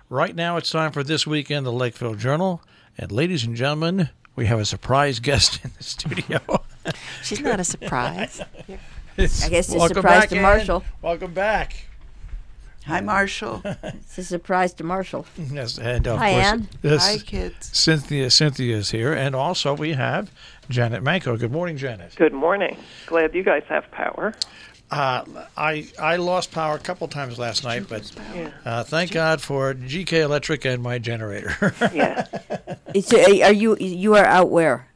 Right now it's time for This Week in the Lakeville Journal. And ladies and gentlemen, we have a surprise guest in the studio. She's not a surprise. I guess it's a Welcome surprise back, to Ann. Marshall. Welcome back. Hi, Marshall. It's a surprise to Marshall. Yes, and of Hi, course, Ann. Hi, kids. Cynthia is here, and also we have Janet Manko. Good morning, Janet. Good morning. Glad you guys have power. I lost power a couple times last night, but Yeah. thank God for GK Electric and my generator. Yeah. You are out where?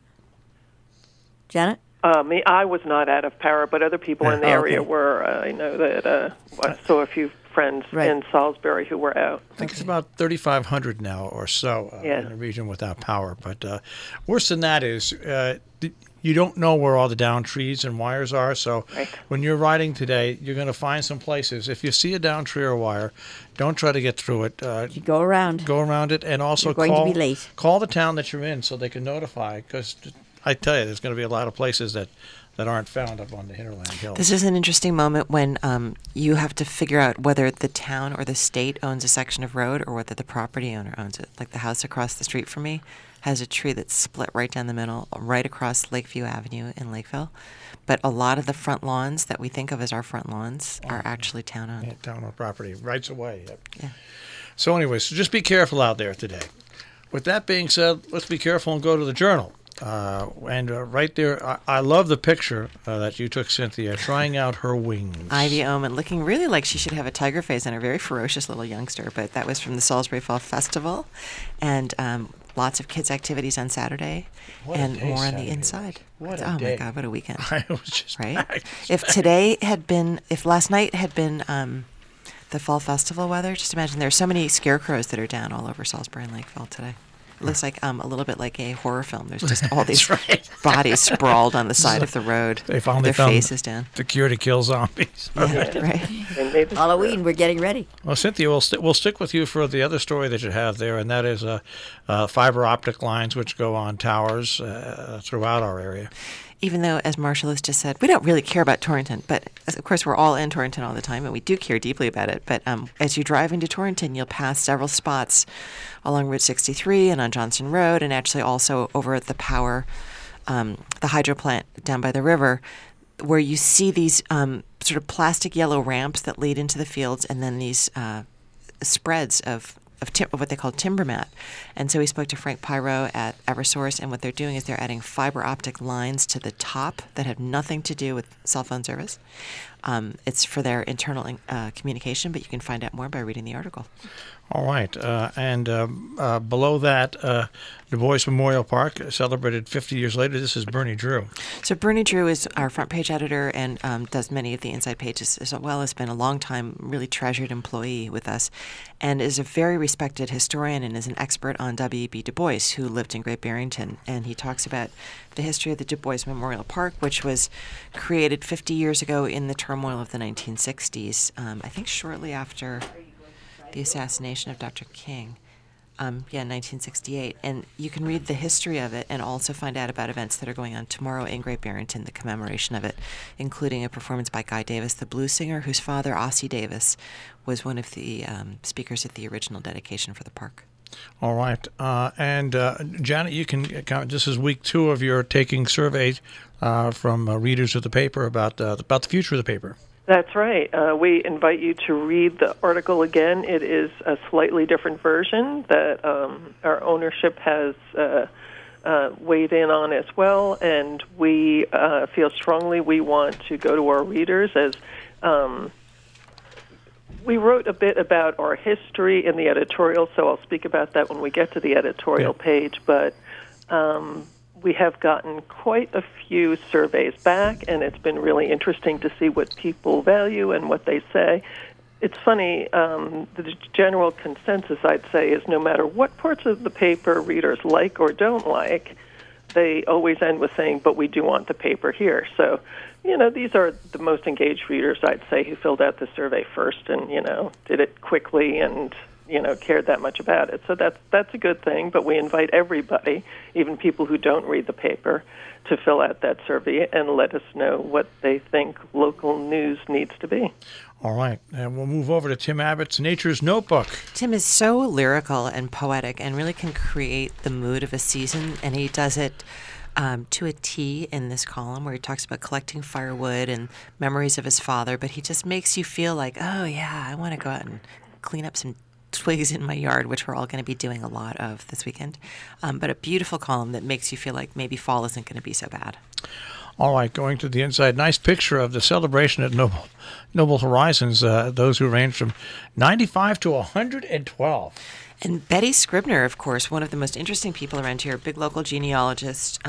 Janet? I was not out of power, but other people in the area okay. were. I know that I saw a few friends Right. in Salisbury who were out. I think it's about 3,500 now or so Yeah. in the region without power. But worse than that is you don't know where all the downed trees and wires are. So Right. when you're riding today, you're going to find some places. If you see a downed tree or wire, don't try to get through it. You go around. Go around it, and also You're going to be late. call the town that you're in so they can notify. Because I tell you, there's going to be a lot of places that aren't found up on the Hinterland Hills. This is an interesting moment when you have to figure out whether the town or the state owns a section of road or whether the property owner owns it. Like the house across the street from me has a tree that's split right down the middle, right across Lakeview Avenue in Lakeville. But a lot of the front lawns that we think of as our front lawns are actually town-owned. Yeah, town-owned property, rights away. Yep. Yeah. So anyway, so just be careful out there today. With that being said, let's be careful and go to the Journal. Right there, I love the picture that you took, Cynthia, trying out her wings. Ivy Omen looking really like she should have a tiger face and a very ferocious little youngster, but that was from the Salisbury Fall Festival, and lots of kids' activities on Saturday, What a and day more on Saturday the inside. was. What a Oh day. my God, what a weekend! I was just Right? packed. If last night had been the fall festival weather, just imagine there are so many scarecrows that are down all over Salisbury and Lakeville today. It looks like a little bit like a horror film. There's just all these right. bodies sprawled on the side of the road. They finally their found faces down. the cure to kill zombies. Yeah, right. And maybe Halloween, we're getting ready. Well, Cynthia, we'll stick with you for the other story that you have there, and that is fiber optic lines which go on towers throughout our area. Even though, as Marshall has just said, we don't really care about Torrington, but of course we're all in Torrington all the time, and we do care deeply about it. But as you drive into Torrington, you'll pass several spots along Route 63 and on Johnson Road, and actually also over at the power, the hydro plant down by the river, where you see these sort of plastic yellow ramps that lead into the fields, and then these spreads of what they call timber mat. And so we spoke to Frank Pyro at Eversource, and what they're doing is they're adding fiber optic lines to the top that have nothing to do with cell phone service. It's for their internal communication, but you can find out more by reading the article. All right. And below that, Du Bois Memorial Park celebrated 50 years later. This is Bernie Drew. So Bernie Drew is our front page editor and does many of the inside pages, as well as been a long time, really treasured employee with us, and is a very respected historian and is an expert on W.E.B. Du Bois, who lived in Great Barrington. And he talks about the history of the Du Bois Memorial Park, which was created 50 years ago in the turmoil of the 1960s, I think shortly after the assassination of Dr. King. 1968. And you can read the history of it and also find out about events that are going on tomorrow in Great Barrington, the commemoration of it, including a performance by Guy Davis, the blues singer, whose father, Ossie Davis, was one of the speakers at the original dedication for the park. All right. And Janet, you can count. This is week 2 of your taking surveys from readers of the paper about the future of the paper. That's right. We invite you to read the article again. It is a slightly different version that our ownership has weighed in on as well, and we feel strongly we want to go to our readers as we wrote a bit about our history in the editorial, so I'll speak about that when we get to the editorial page, but we have gotten quite a few surveys back, and it's been really interesting to see what people value and what they say. It's funny, the general consensus, I'd say, is no matter what parts of the paper readers like or don't like, they always end with saying, but we do want the paper here. So, these are the most engaged readers, I'd say, who filled out the survey first and, did it quickly and cared that much about it. So that's a good thing, but we invite everybody, even people who don't read the paper, to fill out that survey and let us know what they think local news needs to be. All right, and we'll move over to Tim Abbott's Nature's Notebook. Tim is so lyrical and poetic and really can create the mood of a season, and he does it to a T in this column where he talks about collecting firewood and memories of his father, but he just makes you feel like, oh yeah, I want to go out and clean up some twigs in my yard, which we're all going to be doing a lot of this weekend. But a beautiful column that makes you feel like maybe fall isn't going to be so bad. All right, going to the inside, nice picture of the celebration at Noble Horizons, those who range from 95 to 112. And Betty Scribner, of course, one of the most interesting people around here, big local genealogist,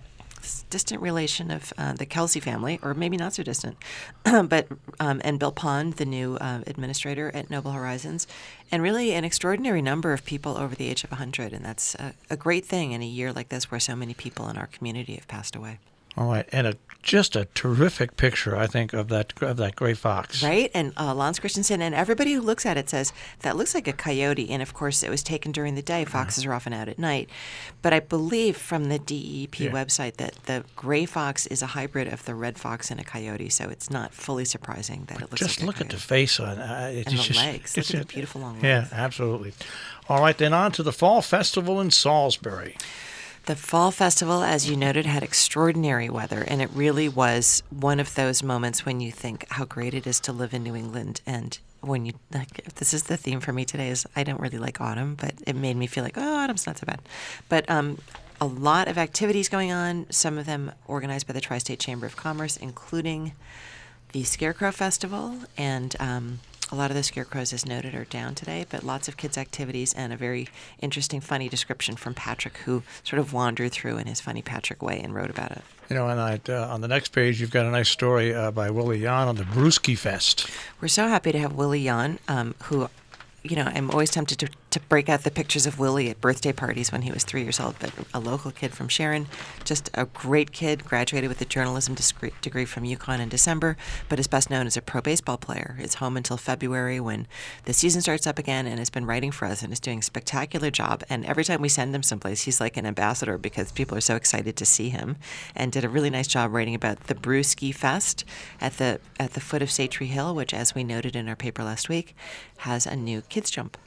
distant relation of the Kelsey family, or maybe not so distant, but and Bill Pond, the new administrator at Noble Horizons, and really an extraordinary number of people over the age of 100, and that's a great thing in a year like this where so many people in our community have passed away. All right, and just a terrific picture, I think, of that gray fox. Right, and Lance Christensen, and everybody who looks at it says, that looks like a coyote, and of course it was taken during the day. Foxes are often out at night. But I believe from the DEP website that the gray fox is a hybrid of the red fox and a coyote, so it's not fully surprising that it looks Just like look a coyote. at the face on it. And the legs. Look at the beautiful long legs. Yeah, absolutely. All right, then on to the Fall Festival in Salisbury. The Fall Festival, as you noted, had extraordinary weather, and it really was one of those moments when you think how great it is to live in New England. And when you, this is the theme for me today, is I don't really like autumn, but it made me feel like, oh, autumn's not so bad. But a lot of activities going on, some of them organized by the Tri-State Chamber of Commerce, including the Scarecrow Festival, and a lot of the scarecrows, as noted, are down today, but lots of kids' activities and a very interesting, funny description from Patrick, who sort of wandered through in his funny Patrick way and wrote about it. You know, and on the next page, you've got a nice story by Willie Jan on the Brewski Fest. We're so happy to have Willie Jan, who, you know, I'm always tempted to break out the pictures of Willie at birthday parties when he was 3 years old, but a local kid from Sharon, just a great kid, graduated with a journalism degree from UConn in December, but is best known as a pro baseball player. Is home until February when the season starts up again, and has been writing for us and is doing a spectacular job. And every time we send him someplace, he's like an ambassador because people are so excited to see him, and did a really nice job writing about the Brewski Fest at the foot of Satre Hill, which, as we noted in our paper last week, has a new kids jump.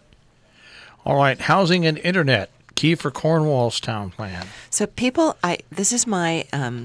All right, housing and internet, key for Cornwall's town plan. So people, this is my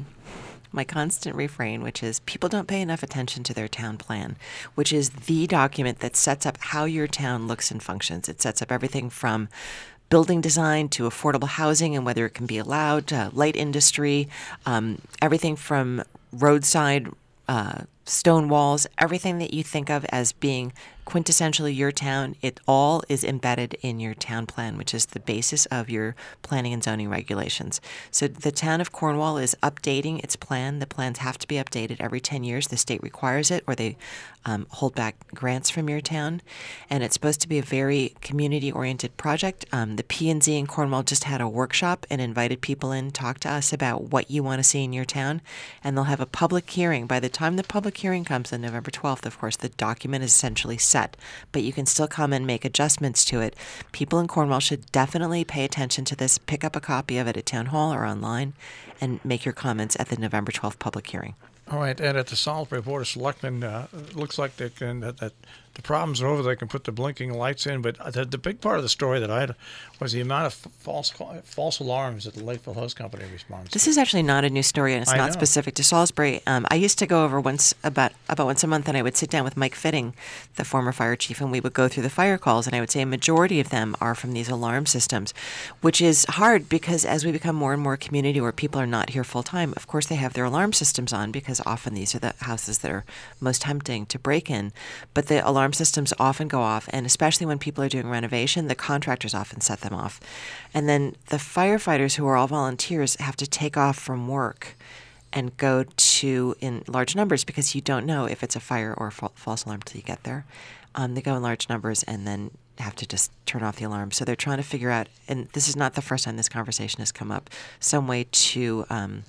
my constant refrain, which is people don't pay enough attention to their town plan, which is the document that sets up how your town looks and functions. It sets up everything from building design to affordable housing and whether it can be allowed, light industry, everything from roadside stone walls, everything that you think of as being quintessentially your town, it all is embedded in your town plan, which is the basis of your planning and zoning regulations. So the town of Cornwall is updating its plan. The plans have to be updated every 10 years. The state requires it, or they hold back grants from your town. And it's supposed to be a very community-oriented project. The P&Z in Cornwall just had a workshop and invited people in, talk to us about what you want to see in your town. And they'll have a public hearing. By the time the public hearing comes on November 12th, of course, the document is essentially set, but you can still come and make adjustments to it. People in Cornwall should definitely pay attention to this. Pick up a copy of it at Town Hall or online and make your comments at the November 12th public hearing. All right, and at the Salisbury Board of Selectmen, it looks like they can that the problems are over. They can put the blinking lights in, but the big part of the story that I had was the amount of false alarms that the Lakeville Host Company responds to. This is actually not a new story, and it's not specific to Salisbury. I used to go over about once a month, and I would sit down with Mike Fitting, the former fire chief, and we would go through the fire calls, and I would say a majority of them are from these alarm systems, which is hard because as we become more and more a community where people are not here full time, of course they have their alarm systems on because often these are the houses that are most tempting to break in. But the alarm systems often go off, and especially when people are doing renovation, the contractors often set them off. And then the firefighters, who are all volunteers, have to take off from work and go to in large numbers because you don't know if it's a fire or a false alarm till you get there. They go in large numbers and then have to just turn off the alarm. So they're trying to figure out, and this is not the first time this conversation has come up, some way to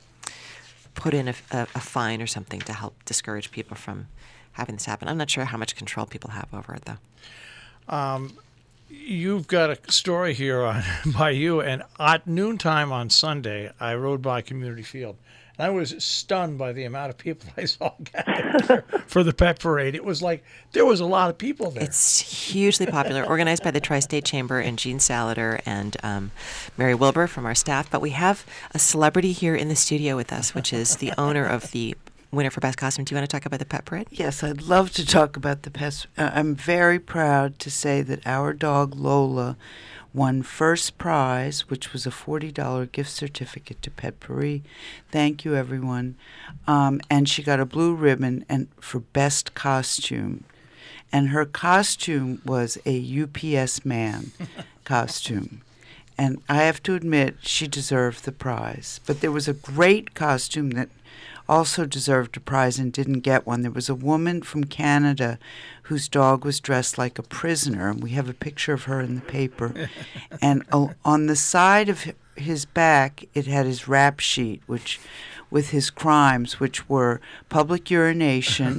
put in a fine or something to help discourage people from having this happen. I'm not sure how much control people have over it, though. You've got a story here by you, and at noontime on Sunday, I rode by Community Field, And I was stunned by the amount of people I saw gathered there for the pet parade. It was like there was a lot of people there. It's hugely popular, organized by the Tri-State Chamber and Gene Salader and Mary Wilbur from our staff. But we have a celebrity here in the studio with us, which is the owner of the winner for Best Costume. Do you want to talk about the pet parade? Yes, I'd love to talk about the pets. I'm very proud to say that our dog Lola won first prize, which was a $40 gift certificate to Pet Paris. Thank you, everyone. And she got a blue ribbon and for best costume. And her costume was a UPS man costume. And I have to admit, she deserved the prize. But there was a great costume that also deserved a prize and didn't get one. There was a woman from Canada whose dog was dressed like a prisoner, and we have a picture of her in the paper. And on the side of his back, it had his rap sheet, which, with his crimes, which were public urination,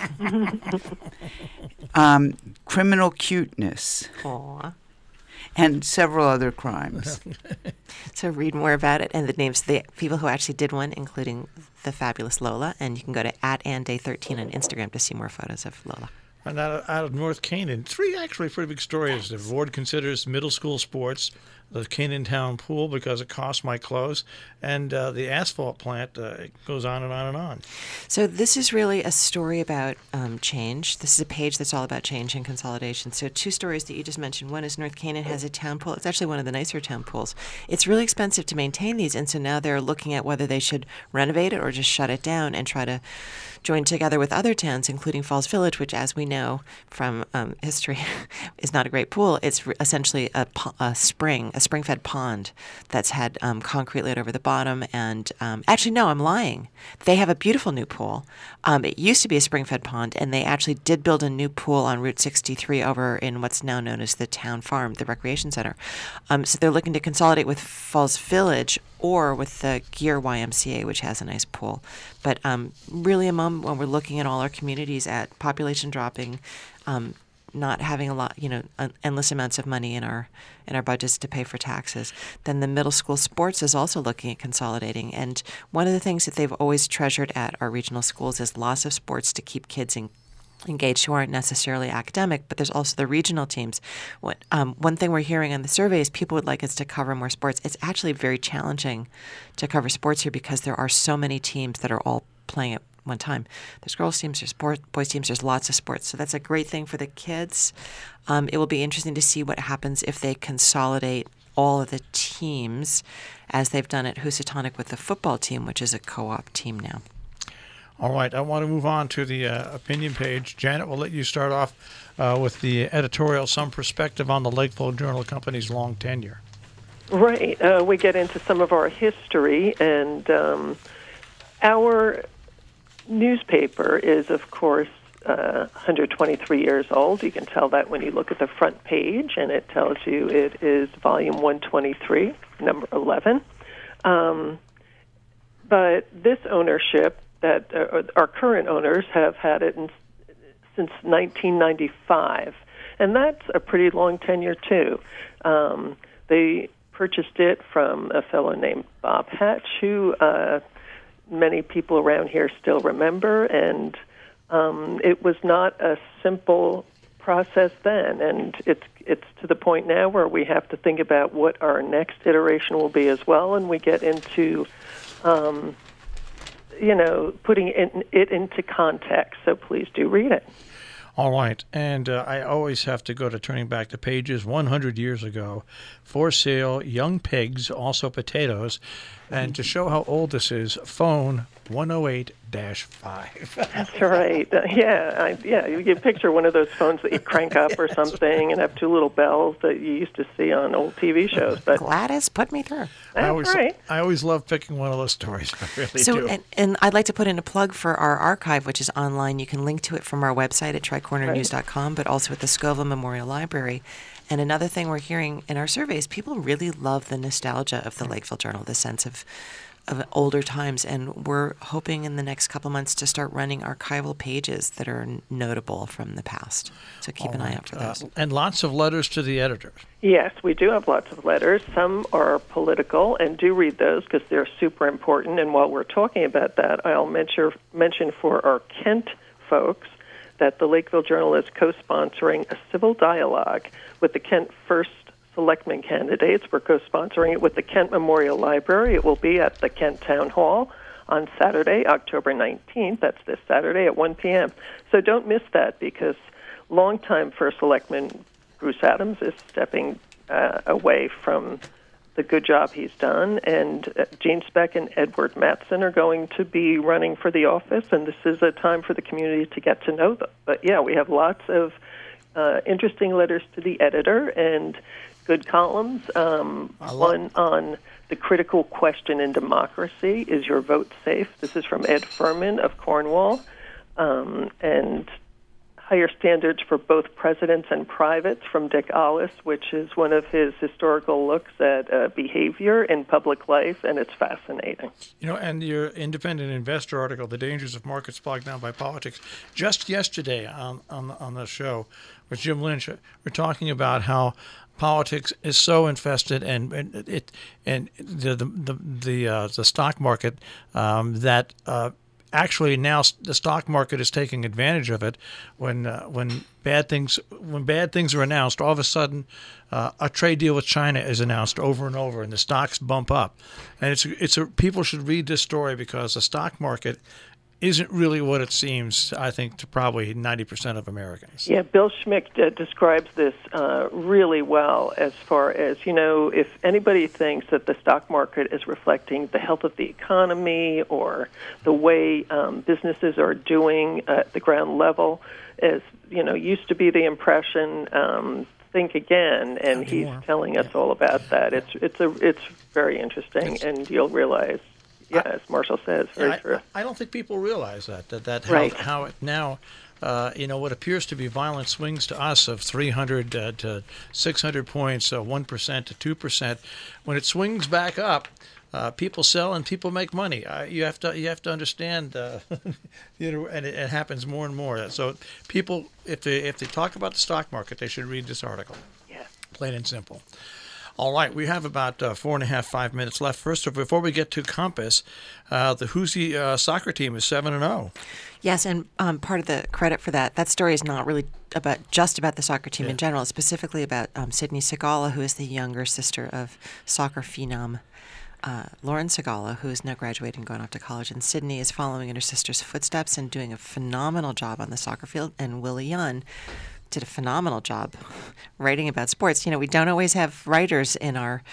criminal cuteness, Aww. and several other crimes. So read more about it and the names of the people who actually did one, including the fabulous Lola. And you can go to @AnnDay13 on Instagram to see more photos of Lola. And out of North Canaan, three actually pretty big stories. The board considers middle school sports, the Canaan Town pool because it costs my clothes, and the asphalt plant goes on and on and on. So this is really a story about change. This is a page that's all about change and consolidation. So two stories that you just mentioned. One is North Canaan has a town pool. It's actually one of the nicer town pools. It's really expensive to maintain these, and so now they're looking at whether they should renovate it or just shut it down and try to join together with other towns, including Falls Village, which, as we know from history, is not a great pool. It's essentially a spring-fed pond that's had concrete laid over the bottom. And actually, no, I'm lying. They have a beautiful new pool. It used to be a spring-fed pond, and they actually did build a new pool on Route 63 over in what's now known as the Town Farm, the recreation center. So they're looking to consolidate with Falls Village or with the Gear YMCA, which has a nice pool. But really a moment when we're looking at all our communities at population dropping, not having a lot, endless amounts of money in our budgets to pay for taxes. Then the middle school sports is also looking at consolidating. And one of the things that they've always treasured at our regional schools is lots of sports to keep kids engaged who aren't necessarily academic, but there's also the regional teams. One thing we're hearing on the survey is people would like us to cover more sports. It's actually very challenging to cover sports here because there are so many teams that are all playing at one time. There's girls teams, there's boys teams, there's lots of sports. So that's a great thing for the kids. It will be interesting to see what happens if they consolidate all of the teams as they've done at Housatonic with the football team, which is a co-op team now. All right, I want to move on to the opinion page. Janet, we'll let you start off with the editorial, some perspective on the Lakeville Journal Company's long tenure. Right. We get into some of our history, and our newspaper is, of course, 123 years old. You can tell that when you look at the front page, and it tells you it is volume 123, number 11. But this ownership, that our current owners have had it since 1995, and that's a pretty long tenure too. They purchased it from a fellow named Bob Hatch, who many people around here still remember, and it was not a simple process then, and it's to the point now where we have to think about what our next iteration will be as well, and we get into putting it into context. So please do read it. All right. And I always have to go to turning back the pages 100 years ago. For sale, young pigs, also potatoes. And to show how old this is, phone 108-5. That's right. You picture one of those phones that you crank up or something and have two little bells that you used to see on old TV shows. But Gladys, put me through. That's right. I always love picking one of those stories. I really do. And I'd like to put in a plug for our archive, which is online. You can link to it from our website at tricornernews.com, but also at the Scoville Memorial Library. And another thing we're hearing in our surveys, people really love the nostalgia of the Lakeville Journal, the sense of of older times, and we're hoping in the next couple months to start running archival pages that are notable from the past. So keep an eye out for those. And lots of letters to the editors. Yes, we do have lots of letters. Some are political, and do read those because they're super important. And while we're talking about that, I'll mention for our Kent folks that the Lakeville Journal is co-sponsoring a civil dialogue with the Kent First Selectmen candidates. We're co-sponsoring it with the Kent Memorial Library. It will be at the Kent Town Hall on Saturday, October 19th. That's this Saturday at 1 p.m. So don't miss that, because longtime First Selectman Bruce Adams is stepping away from the good job he's done, and Gene Speck and Edward Mattson are going to be running for the office, and this is a time for the community to get to know them. But yeah, we have lots of interesting letters to the editor and good columns. One on the critical question in democracy: is your vote safe? This is from Ed Furman of Cornwall, and higher standards for both presidents and privates from Dick Ollis, which is one of his historical looks at behavior in public life, and it's fascinating. And your independent investor article, "The Dangers of Markets Bogged Down by Politics," just yesterday on the show with Jim Lynch, we're talking about how politics is so infested, and the stock market that. Actually, now the stock market is taking advantage of it. When bad things are announced, all of a sudden a trade deal with China is announced over and over, and the stocks bump up. And people should read this story, because the stock market isn't really what it seems, I think, to probably 90% of Americans. Yeah, Bill Schmick describes this really well, as far as, if anybody thinks that the stock market is reflecting the health of the economy or the way businesses are doing at the ground level, as, used to be the impression, think again, and he's telling us all about that. It's very interesting, and you'll realize. Yeah, as Marshall says, very true. I don't think people realize that right. how it now, what appears to be violent swings to us of 300 to 600 points, 1% to 2%, when it swings back up, people sell and people make money. You have to understand, and it happens more and more. So people, if they talk about the stock market, they should read this article. Yeah, plain and simple. All right, we have about 5 minutes left. First, before we get to Compass, the Hoosier soccer team is 7-0. Yes, and part of the credit for that story is not really just about the soccer team in general. It's specifically about Sydney Segala, who is the younger sister of soccer phenom Lauren Segala, who is now graduating and going off to college. And Sydney is following in her sister's footsteps and doing a phenomenal job on the soccer field. And Willie Yun did a phenomenal job writing about sports. We don't always have writers in our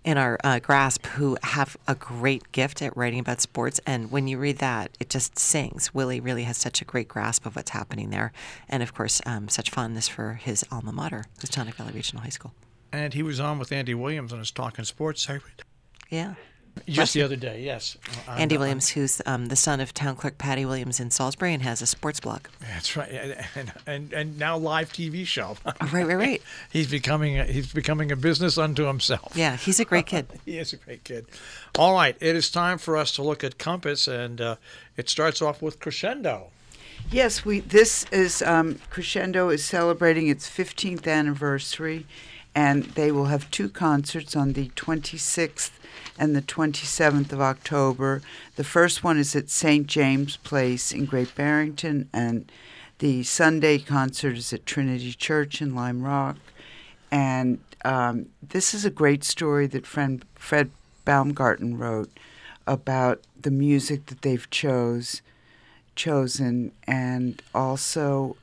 grasp who have a great gift at writing about sports, and when you read that, it just sings. Willie really has such a great grasp of what's happening there, and of course, such fondness for his alma mater, Houstonic Valley Regional High School. And he was on with Andy Williams on his Talking Sports segment. Yeah. Just the other day, yes. Andy Williams, who's the son of town clerk Patty Williams in Salisbury and has a sports blog. That's right, and now live TV show. Right. He's becoming a business unto himself. Yeah, he's a great kid. He is a great kid. All right, it is time for us to look at Compass, and it starts off with Crescendo. Yes, this is Crescendo is celebrating its 15th anniversary, and they will have 2 concerts on the 26th and the 27th of October. The first one is at St. James Place in Great Barrington, and the Sunday concert is at Trinity Church in Lime Rock. And this is a great story that Fred Baumgarten wrote about the music that they've chosen, and also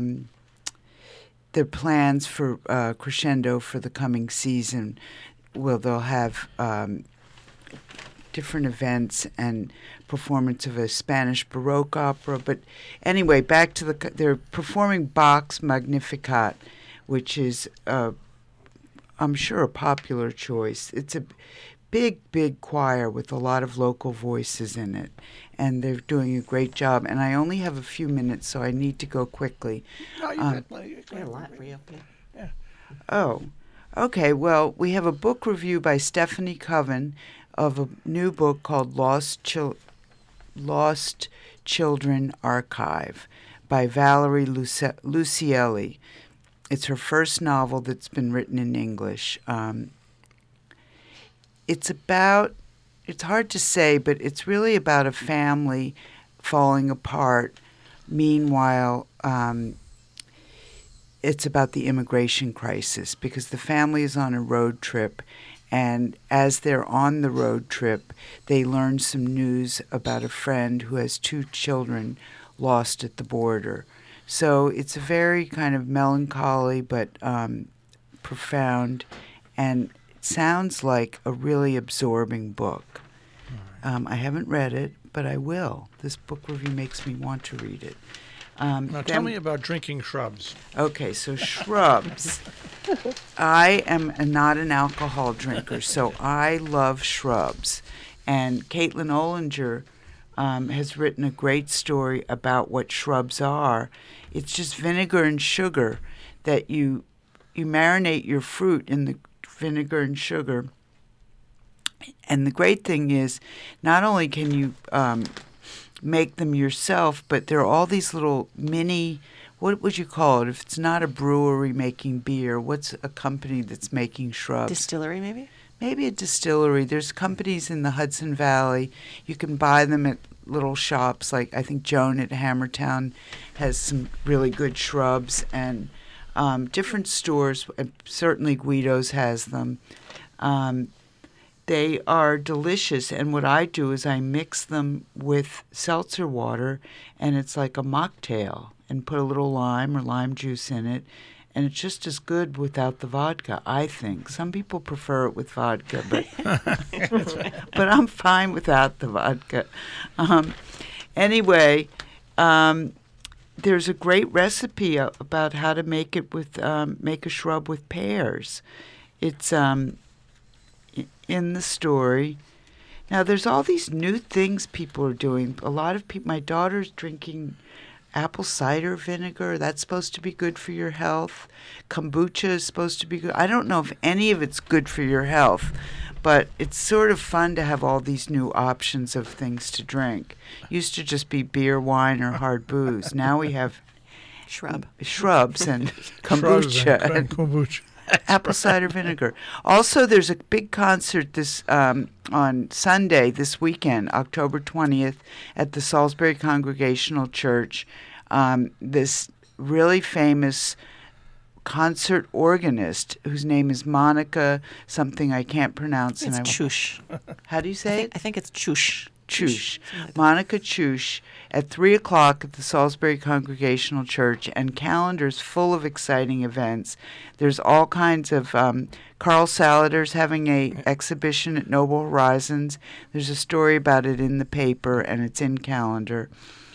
their plans for Crescendo for the coming season. They'll have different events and performance of a Spanish Baroque opera. But anyway, back to they're performing Bach's Magnificat, which is, I'm sure, a popular choice. It's a big choir with a lot of local voices in it, and they're doing a great job. And I only have a few minutes, so I need to go quickly. No, you got a lot for you. Yeah. Oh, okay. Well, we have a book review by Stephanie Coven, of a new book called Lost Children Archive by Valerie Lucielli. It's her first novel that's been written in English. It's hard to say, but it's really about a family falling apart. Meanwhile, it's about the immigration crisis because the family is on a road trip, and as they're on the road trip, they learn some news about a friend who has 2 children lost at the border. So it's a very kind of melancholy but profound, and it sounds like a really absorbing book. I haven't read it, but I will. This book review makes me want to read it. Now tell me about drinking shrubs. Okay, so shrubs. I am not an alcohol drinker, so I love shrubs. And Caitlin Ollinger has written a great story about what shrubs are. It's just vinegar and sugar that you marinate your fruit in the vinegar and sugar. And the great thing is, not only can you make them yourself, but there are all these little mini, what would you call it if it's not a brewery making beer? What's a company that's making shrubs? Distillery, maybe? Maybe a distillery. There's companies in the Hudson Valley. You can buy them at little shops, like I think Joan at Hammertown has some really good shrubs, and different stores, certainly Guido's has them. They are delicious, and what I do is I mix them with seltzer water, and it's like a mocktail, and put a little lime or lime juice in it, and it's just as good without the vodka, I think. Some people prefer it with vodka, but but I'm fine without the vodka. Anyway, there's a great recipe about how to make it with make a shrub with pears. It's in the story. Now, there's all these new things people are doing. A lot of people, my daughter's drinking apple cider vinegar. That's supposed to be good for your health. Kombucha is supposed to be good. I don't know if any of it's good for your health, but it's sort of fun to have all these new options of things to drink. Used to just be beer, wine, or hard booze. Now we have shrubs and kombucha. Shrubs and kombucha. Apple cider vinegar. Also, there's a big concert this on Sunday this weekend, October 20th, at the Salisbury Congregational Church. This really famous concert organist whose name is Monica something I can't pronounce. It's Chush. How do you say it? I think it's Chush. Chush. Monica Chush at 3 o'clock at the Salisbury Congregational Church, and calendars full of exciting events. There's all kinds of Carl Salader's having a exhibition at Noble Horizons. There's a story about it in the paper, and it's in calendar.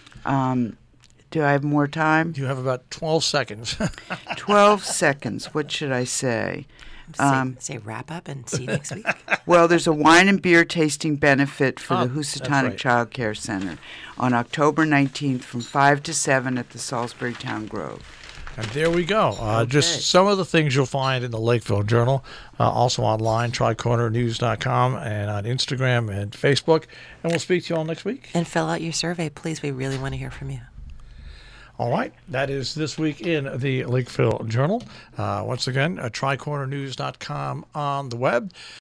Do I have more time? You have about 12 seconds. 12 seconds. What should I say? Say wrap up and see you next week. Well, there's a wine and beer tasting benefit for the that's Housatonic right. Child Care Center on October 19th from 5 to 7 at the Salisbury Town Grove. And there we go. Just some of the things you'll find in the Lakeville Journal, also online, tricornernews.com, and on Instagram and Facebook. And we'll speak to you all next week. And fill out your survey, please. We really want to hear from you. All right. That is This Week in the Lakeville Journal. Once again, tricornernews.com on the web.